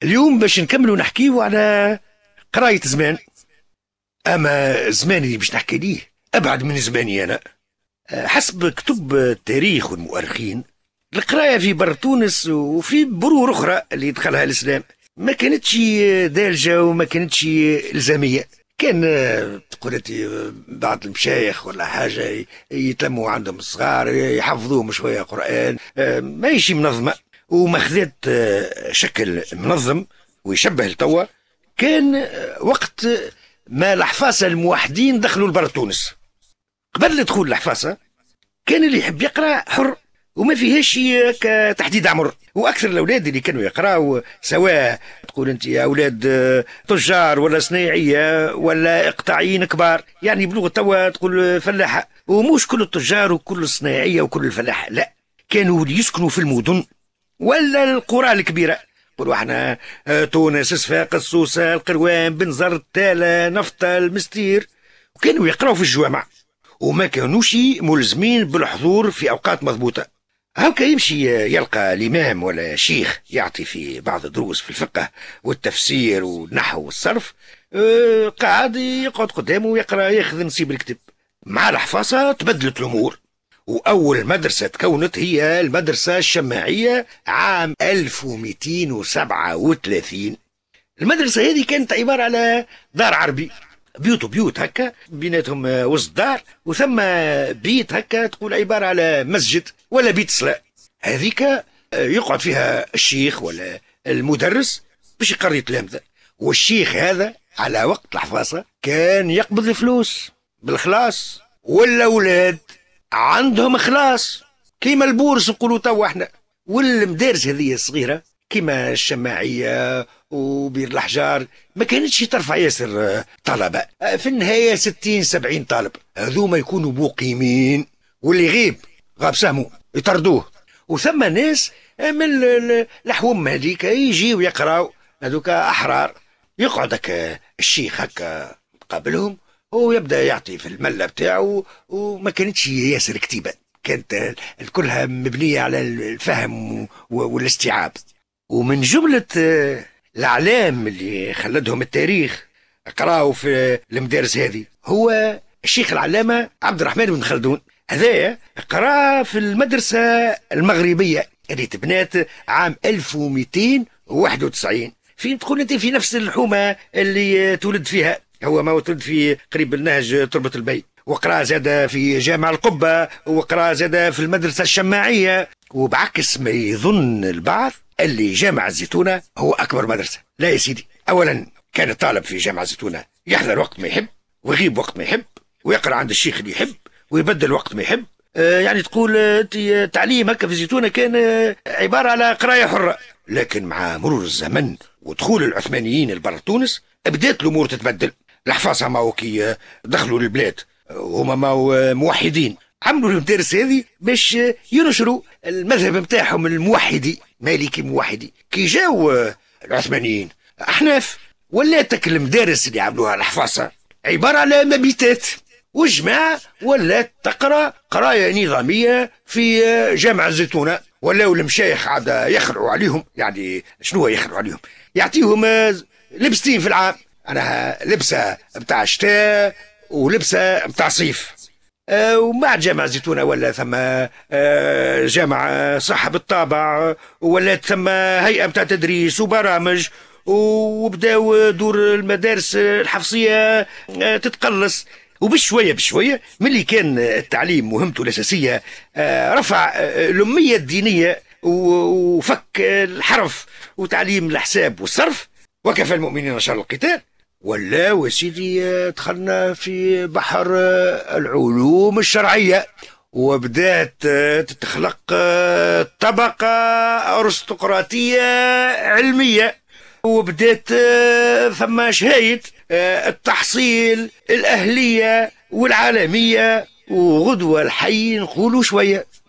اليوم باش نكملوا نحكيو على قراية زمان. أما زماني اللي باش نحكي ليه أبعد من زماني أنا. حسب كتب التاريخ والمؤرخين، القراية في بر تونس وفي برور أخرى اللي دخلها الإسلام ما كانتش دالجة وما كانتش إلزامية. كان تقول انت بعض المشايخ ولا حاجة يتلموا عندهم الصغار يحفظوهم شوية قرآن، ماشي منظمة وماخذات شكل منظم ويشبه التوا. كان وقت ما الحفاصة الموحدين دخلوا لبر تونس. قبل دخول الحفاصة كان اللي يحب يقرأ حر وما فيهاش كتحديد عمر. واكثر الاولاد اللي كانوا يقراوا، سواء تقول انت يا اولاد تجار ولا صنايعيه ولا اقطاعيين كبار، يعني بلغه توا تقول فلاحه، ومش كل التجار وكل الصنايعيه وكل الفلاحه، لا، كانوا يسكنوا في المدن ولا القرى الكبيره. يقولوا احنا تونس، صفاقس، السوسه، القروان، بنزرت، تاله، نفطه، المستير، وكانوا يقراوا في الجوامع وما كانوش ملزمين بالحضور في اوقات مضبوطه. هكا يمشي يلقى الإمام ولا شيخ يعطي في بعض الدروس في الفقه والتفسير والنحو والصرف، قاعد يقعد قدامه ويقرأ، ياخذ نصيب الكتب. مع الحفاظة تبدلت الأمور، وأول مدرسة تكونت هي المدرسة الشماعية عام 1237. المدرسة هذه كانت عبارة على دار عربي، بيوت هكا بيناتهم وسط دار، وثم بيت هكا تقول عبارة على مسجد ولا بيت صلاة. هذيك يقعد فيها الشيخ ولا المدرس باش يقري تلامذة. والشيخ هذا على وقت الحفاظة كان يقبض الفلوس بالخلاص، والأولاد عندهم خلاص كيما البورس نقولوا توا احنا. والمدارس هذه الصغيرة كما الشماعية وبير الأحجار ما كانتش ترفع ياسر طلبة، في النهاية 60-70 طالب، هذوما يكونوا مقيمين، واللي غاب سهمه يطردوه. وثم ناس من الحوم هذيك يجيوا يقراوا، هذوك أحرار. يقعد الشيخ هكا قابلهم ويبدأ يعطي في الملة بتاعه، وما كانتش ياسر كتيبة، كانت كلها مبنية على الفهم والاستيعاب. ومن جملة الأعلام اللي خلدهم التاريخ قراوا في المدارس هذه هو الشيخ العلامة عبد الرحمن بن خلدون. هذايا قرا في المدرسة المغربية اللي تبنات عام 1291. فين تقول انت؟ في نفس الحومة اللي تولد فيها هو، ما تولد في قريب النهج تربة البي. وقرا زاد في جامع القبة، وقرا زاد في المدرسة الشماعية. وبعكس ما يظن البعض اللي جامع الزيتونة هو أكبر مدرسة، لا يا سيدي. أولا كان الطالب في جامع الزيتونة يحضر وقت ما يحب ويغيب وقت ما يحب، ويقرأ عند الشيخ اللي يحب ويبدل وقت ما يحب. يعني تقول تعليم هكا في الزيتونة كان عبارة على قراية حرة. لكن مع مرور الزمن ودخول العثمانيين لبر تونس بدات الأمور تتبدل. الحفاظة ماو كي دخلوا للبلاد هما ماو موحدين، عملوا المدارس هذه باش ينشروا المذهب متاعهم الموحدي، مالكي موحدي. كي جاو العثمانيين أحناف، ولات المدارس اللي عملوها الحفاظة عبارة على مبيتات، والجماعة ولات تقرأ قراية نظامية في جامع الزيتونة. ولاو المشايخ عاد يخلعوا عليهم، يعني شنو يخلعوا عليهم؟ يعطيهم لبستين في العام، أنا لبسة بتاع شتاء ولبسة بتاع صيف. ومع جامع الزيتونة ولا ثم جامع صحة بالطابع، ولا ثم هيئة بتاع تدريس وبرامج، وبداو دور المدارس الحفصية تتقلص. وبشوية بشوية ملي كان التعليم مهمته الأساسية رفع الأمية الدينية وفك الحرف وتعليم الحساب والصرف، وكفى المؤمنين شر القتال. ولا وسيدي دخلنا في بحر العلوم الشرعية، وبدأت تتخلق طبقة أرستقراطية علمية، وبدأت ثم شهاية التحصيل الأهلية والعالمية، وغدوة الحي نقولوا شوية.